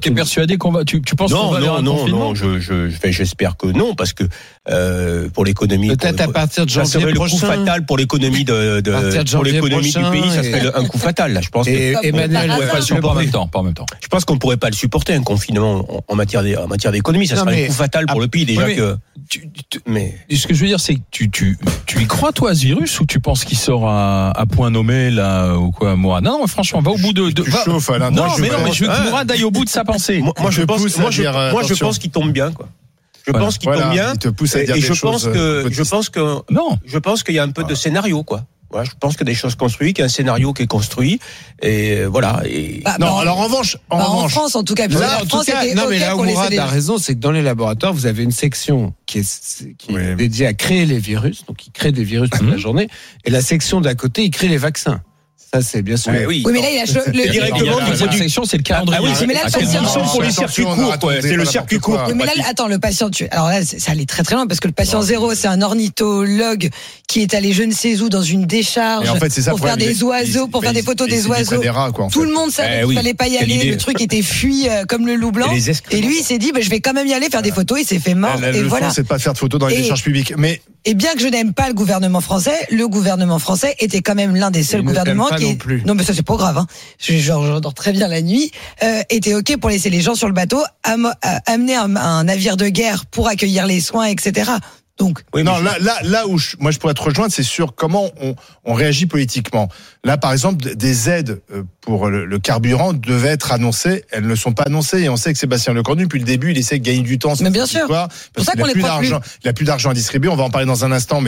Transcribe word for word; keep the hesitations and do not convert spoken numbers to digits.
Tu es persuadé qu'on va, tu, tu penses non, qu'on va non, vers un non, confinement ? non, je, je, enfin, j'espère que non, parce que euh, pour l'économie, peut-être pour, à partir de janvier ça serait prochain. le coup fatal pour l'économie de, de, de pour l'économie prochain, du pays, ça et... serait un coup fatal. Là, je pense. Et que, Emmanuel, on, on pas, pas, pas en même temps, pas en même temps. Je pense qu'on pourrait pas le supporter un confinement en, en matière en matière d'économie, ça non, serait mais, un coup fatal pour ah, le pays déjà oui, mais, que. Tu, tu, mais ce que je veux dire, c'est que tu, tu, tu y crois toi à ce virus ou tu penses qu'il sort à, à point nommé là ou quoi, Mourad ? Non, non, franchement, va au bout de. de Tu va, chauffes, Alain. non, Moi, mais je non, mais pense- je veux que Ah. Mourad aille au bout de sa pensée. moi, moi, je te pense, pousse à moi, je, dire, euh, moi, je attention. pense qu'il tombe bien, quoi. Je Voilà, pense qu'il voilà, tombe bien. il te pousse à et dire et des je choses, pense que, euh, je pense que, Non. je pense qu'il y a un peu de scénario, quoi. Voilà, je pense qu'il y a des choses construites, qu'il y a un scénario qui est construit, et voilà. Et... Bah, Non, bah, alors en revanche, en bah, en revanche, France, en tout cas, Là, la en tout France cas, était non, OK mais là où pour laisser Mourad les- a raison, c'est que dans les laboratoires, vous avez une section qui est, qui est Oui. dédiée à créer les virus, donc ils créent des virus toute la journée, et la section d'à côté, ils créent les vaccins. Ça, c'est bien sûr. Ouais, oui. Oui, mais là, il a cho- le- directement La du produit. section, c'est le calendrier. Ah oui, c'est- mais là, le À quel patient- moment Ils sont pour les circuits Attention, courts, attendez, quoi. C'est le pas circuit n'importe court. Oui, mais là, attends, le patient, tu... alors là, c'est- ça allait très très loin parce que le patient zéro, c'est un ornithologue qui est allé je ne sais où dans une décharge Et en fait, c'est ça, pour le faire problème. des oiseaux, Il- pour faire il- des photos il des s'est mis près oiseaux. des rats, quoi, en Tout fait. le monde savait Eh qu'il oui, fallait pas y quelle aller. idée. Le truc était fui euh, comme le loup blanc. Et les escrocs. Et lui, il s'est dit, bah, je vais quand même y aller faire des photos. Il s'est fait mort. La, la et leçon, voilà. c'est de pas faire de photos dans les Et- décharges publiques. Mais Et bien que je n'aime pas le gouvernement français, le gouvernement français était quand même l'un des seuls Il ne t'aime gouvernements pas qui non est... plus. non mais ça c'est pas grave, hein. Je, genre, je dors très bien la nuit. Euh, était ok pour laisser les gens sur le bateau, am- euh, amener un, un navire de guerre pour accueillir les soins, et cetera. Donc Oui, non, mais là, là, là où je, moi je pourrais te rejoindre, c'est sur comment on, on réagit politiquement. Là, par exemple, des aides euh, pour le, le carburant devaient être annoncées. Elles ne sont pas annoncées. Et on sait que Sébastien Lecornu, depuis le début, il essaie de gagner du temps. sur Mais bien cette sûr. histoire, pour parce ça qu'il qu'on a les plus croit plus. d'argent. Il a plus d'argent à distribuer. On va en parler dans un instant. Mais